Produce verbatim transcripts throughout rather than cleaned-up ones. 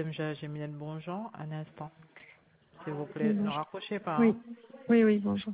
M. Gémilène Bonjour, un instant. S'il vous Oui, plaît, ne bonjour. raccrochez pas. Oui, Hein. oui, oui, bonjour.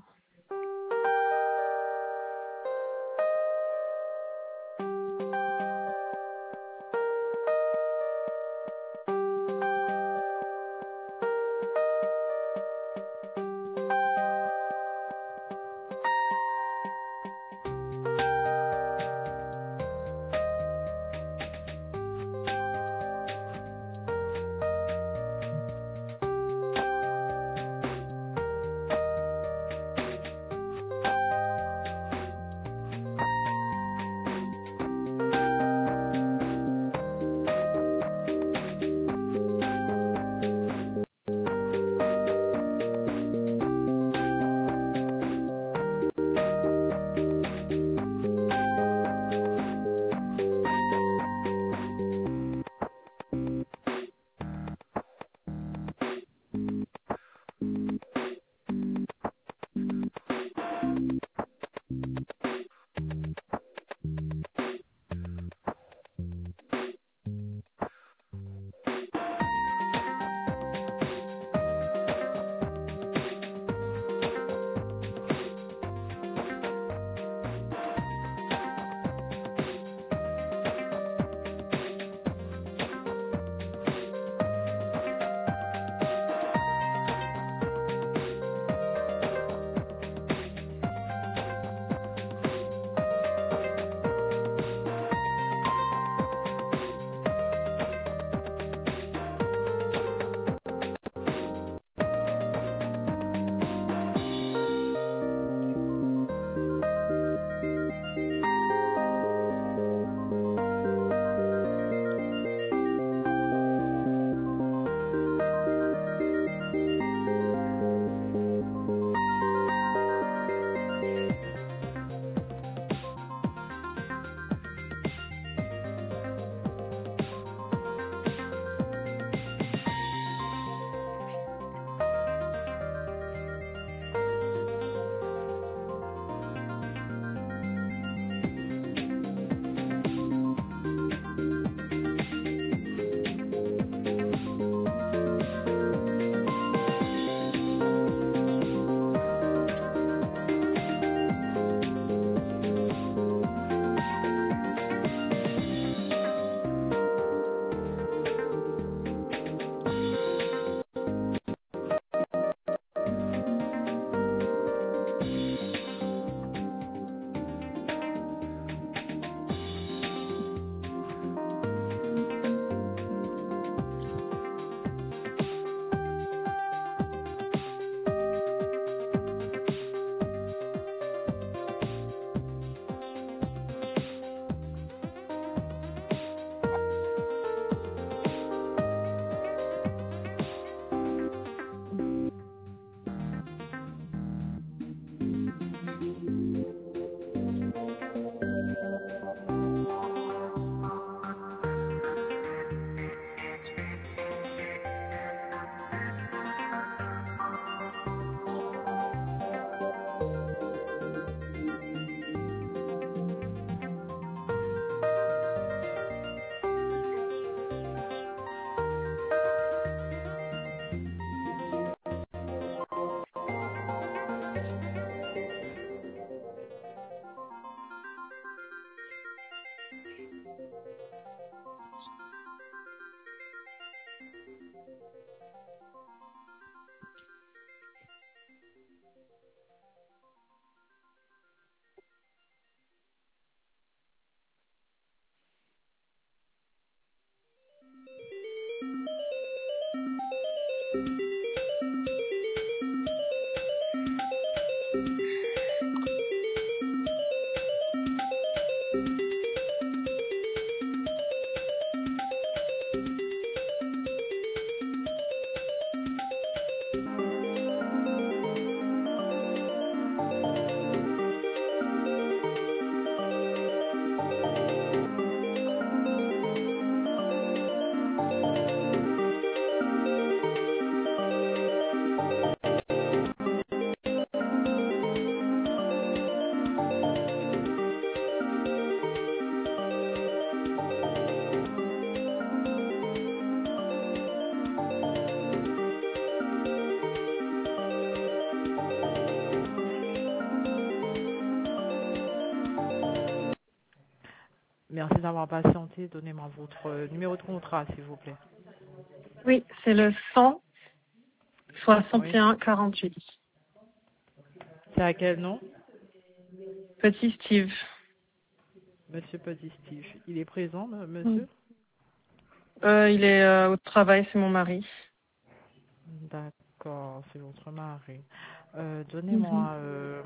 Merci d'avoir patienté. Donnez-moi votre euh, numéro de contrat, s'il vous plaît. Oui, c'est le cent soixante et Oui. un quarante-huit. C'est à quel nom? Petit Steve. Monsieur Petit Steve. Il est présent, m- Mm. monsieur? Euh, il est euh, au travail, c'est mon mari. D'accord, c'est votre mari. Euh, Mhm. donnez-moi... Euh,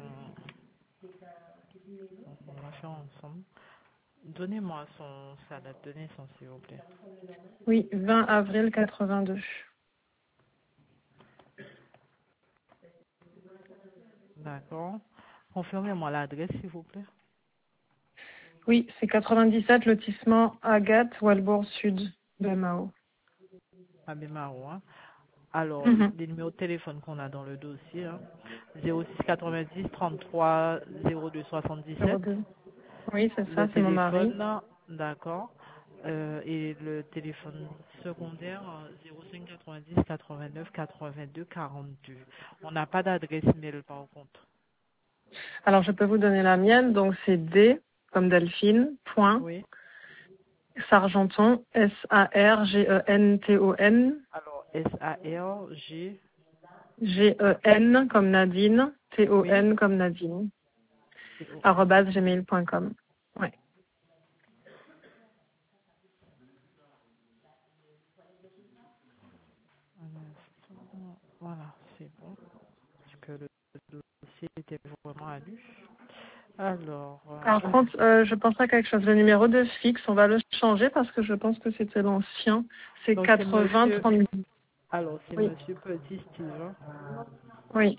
on va faire ensemble. Donnez-moi son, sa date de naissance, s'il vous plaît. Oui, vingt avril quatre-vingt-deux. D'accord. Confirmez-moi l'adresse, s'il vous plaît. Oui, c'est quatre-vingt-dix-sept lotissement Agathe, Walbourg Sud, de Mao. À Bémaro, hein. Alors, Mhm. les numéros de téléphone qu'on a dans le dossier, hein, zéro six quatre-vingt-dix trente-trois zéro deux soixante-dix-sept. zéro deux. Oui, c'est Le ça, c'est mon mari. téléphone, d'accord. Euh, et le téléphone secondaire, euh, zéro cinq quatre-vingt-dix quatre-vingt-neuf quatre-vingt-deux quarante-deux. On n'a pas d'adresse mail par contre. Alors, je peux vous donner la mienne, donc c'est D, comme Delphine, point, Oui. Sargenton, S A R G E N T O N, Alors, S A R G. G E N comme Nadine, T O Oui. N comme Nadine, C O N. arobase gmail point com. Ouais. Un instant. Voilà, c'est bon. Parce que le dossier était vraiment à nu. Alors, Par euh, contre, euh, je pense à quelque chose. Le numéro de fixe, on va le changer parce que je pense que c'était l'ancien. C'est donc c'est quatre-vingts monsieur, trente. alors c'est Oui, monsieur Petit Steve, hein. oui.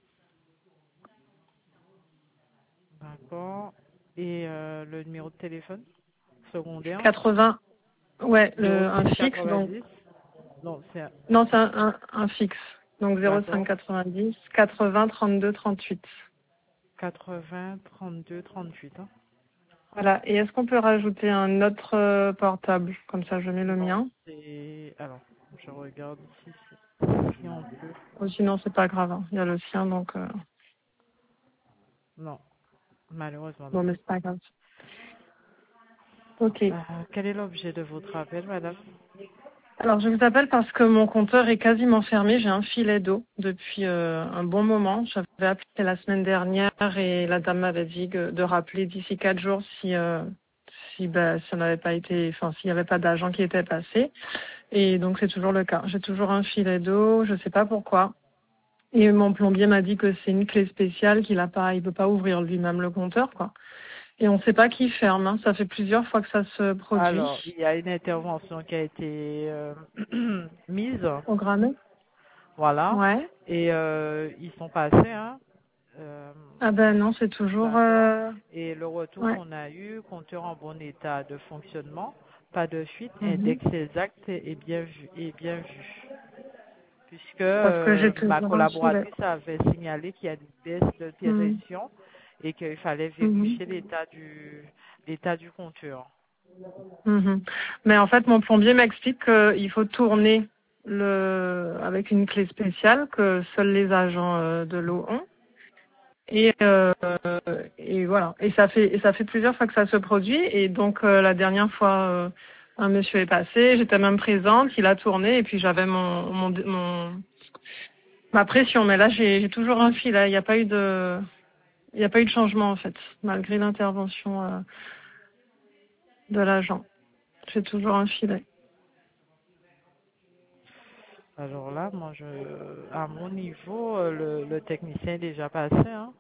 D'accord. Et euh, le numéro de téléphone secondaire, quatre-vingts, ouais, le, zéro un six fixe, donc, quatre-vingt-dix. Non, c'est un- non, c'est un, un, un fixe. Donc zéro cinq d'accord. quatre-vingt-dix, quatre-vingts trente-deux trente-huit. quatre-vingts trente-deux trente-huit. Hein. Voilà. Et est-ce qu'on peut rajouter un autre euh, portable? Comme ça, je mets le Non, mien. c'est... Alors, je regarde si, si on peut. Ou sinon, c'est pas grave, hein. Il y a le sien, donc, euh, Non, malheureusement non. bon, mais c'est pas grave. Ok. Euh, quel est l'objet de votre appel, madame? Alors, je vous appelle parce que mon compteur est quasiment fermé. J'ai un filet d'eau depuis euh, un bon moment. J'avais appelé la semaine dernière et la dame m'avait dit que- de rappeler d'ici quatre jours si euh, si bah, si on n'avait pas été, enfin s'il n'y avait pas d'agent qui était passé. Et donc c'est toujours le cas. J'ai toujours un filet d'eau. Je sais pas pourquoi. Et mon plombier m'a dit que c'est une clé spéciale qu'il a pas, il peut pas ouvrir lui-même le compteur, quoi. Et on ne sait pas qui ferme. Hein. Ça fait plusieurs fois que ça se produit. Alors, il y a une intervention qui a été euh, mise, Programmé. voilà, Ouais. et euh, ils sont passés, hein. Euh, Ah ben non, c'est toujours. D'accord. Euh... Et le retour Ouais. qu'on a eu, compteur en bon état de fonctionnement, pas de fuite, Mhm. index exact et bien vu, et bien vu. Puisque Parce que euh, j'ai ma toujours un filet. collaboratrice avait signalé qu'il y a une baisse de Mhm. pression et qu'il fallait Mhm. vérifier l'état du l'état du compteur. Mhm. Mais en fait, mon plombier m'explique qu'il faut tourner le avec une clé spéciale que seuls les agents euh, de l'eau ont. Et, euh, et voilà. Et ça fait et ça fait plusieurs fois que ça se produit. Et donc euh, la dernière fois, euh, un monsieur est passé. J'étais même présente. Il a tourné et puis j'avais mon mon, mon ma pression. Mais là, j'ai j'ai toujours un fil. Là. Il n'y a pas eu de il n'y a pas eu de changement en fait, malgré l'intervention euh, de l'agent. J'ai toujours un filet. Alors là, moi, je, à mon niveau, euh, le, le technicien est déjà passé. Hein.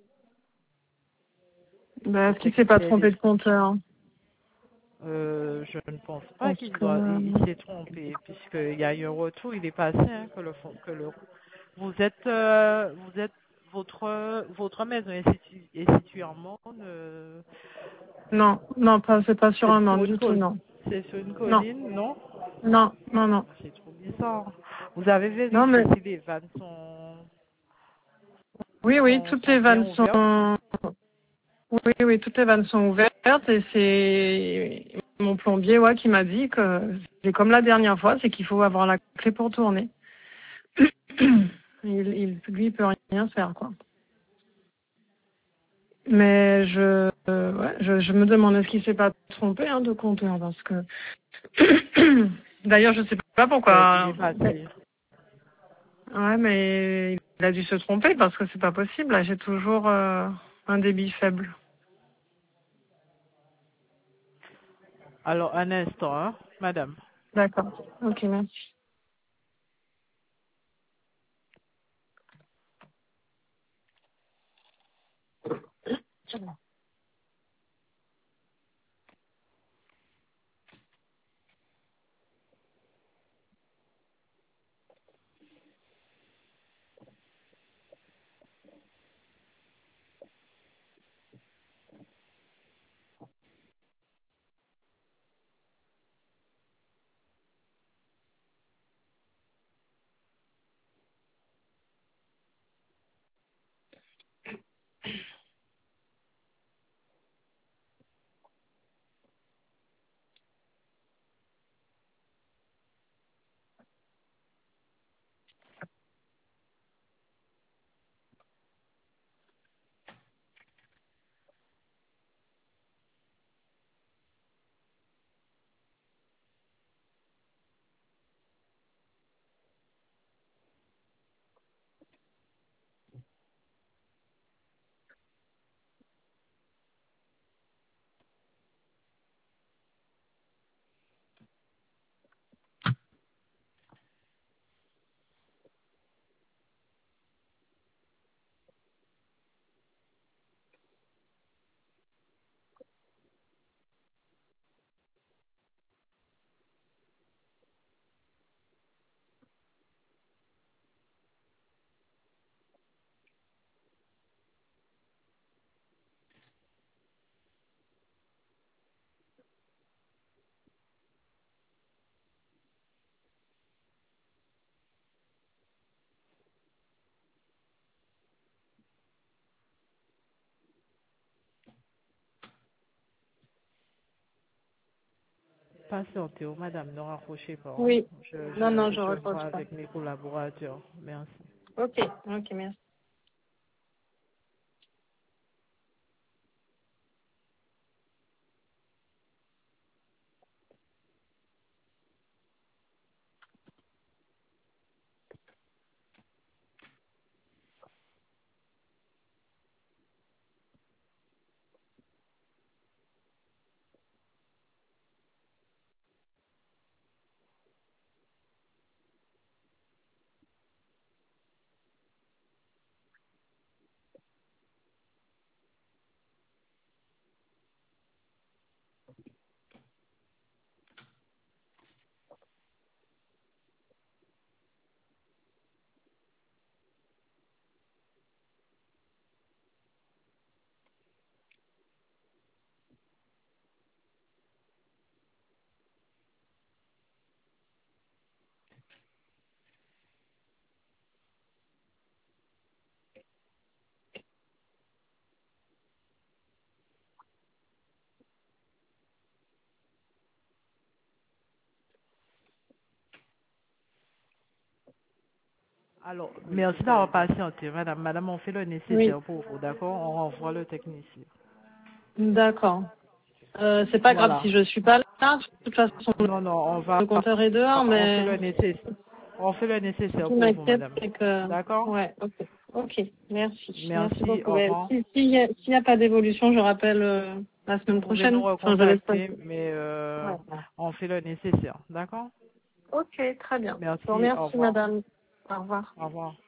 Ben, Le est-ce qu'il s'est pas technicien est trompé de déjà. compteur? Euh, je ne pense pas Parce qu'il que doit, euh, il, il s'est trompé puisqu'il y a eu un retour, il est passé, hein, que le, fond- que le, vous êtes, euh, vous êtes, votre, votre maison est située, est située en Monde, euh, non, non, pas c'est pas sur c'est un sur membre une du tout, colline, non. c'est sur une Non, colline, non? non, non, non. C'est trop bizarre. Vous avez Non, vérifié mais si les vannes sont, oui, oui, sont, toutes sont les bien vannes ouvertes? sont oui, oui, toutes les vannes sont ouvertes et c'est mon plombier ouais, qui m'a dit que c'est comme la dernière fois, c'est qu'il faut avoir la clé pour tourner. il, il, lui, il peut rien faire, quoi. Mais je, euh, ouais, je, je me demande est-ce qu'il s'est pas trompé hein, de compteur parce que d'ailleurs je sais pas Ouais, il pourquoi. est passé. Ouais, mais il a dû se tromper parce que c'est pas possible. Là, j'ai toujours euh, un débit faible. Alors, un instant, hein, madame. D'accord. Ok, merci. Patientez, oh, madame, ne raccrochez pas. Hein. Oui. Je, Non, non, je, je je vois reproche pas. avec mes collaborateurs. Merci. Ok, ok, merci. Alors, merci d'avoir patienté, madame. Madame, on fait le Oui. nécessaire pour vous, d'accord? On renvoie le technicien. D'accord. Euh, c'est pas grave Voilà. si je suis pas là. De toute façon, Non, non, on va, le compteur est dehors, on fait mais le nécessaire. On fait le ce nécessaire qui pour vous, m'inquiète, madame. c'est que, D'accord? ouais, ok, ok, merci, merci Merci, beaucoup. au Ben, revoir. si, s'il y a, s'il y a pas d'évolution, je rappelle euh, la Vous semaine pouvez nous prochaine. Enfin, je l'espère. recontacter, mais euh, Ouais. on fait le nécessaire. D'accord? Ok, très bien. Je vous Merci, au remercie, revoir. madame. Au revoir. Au revoir.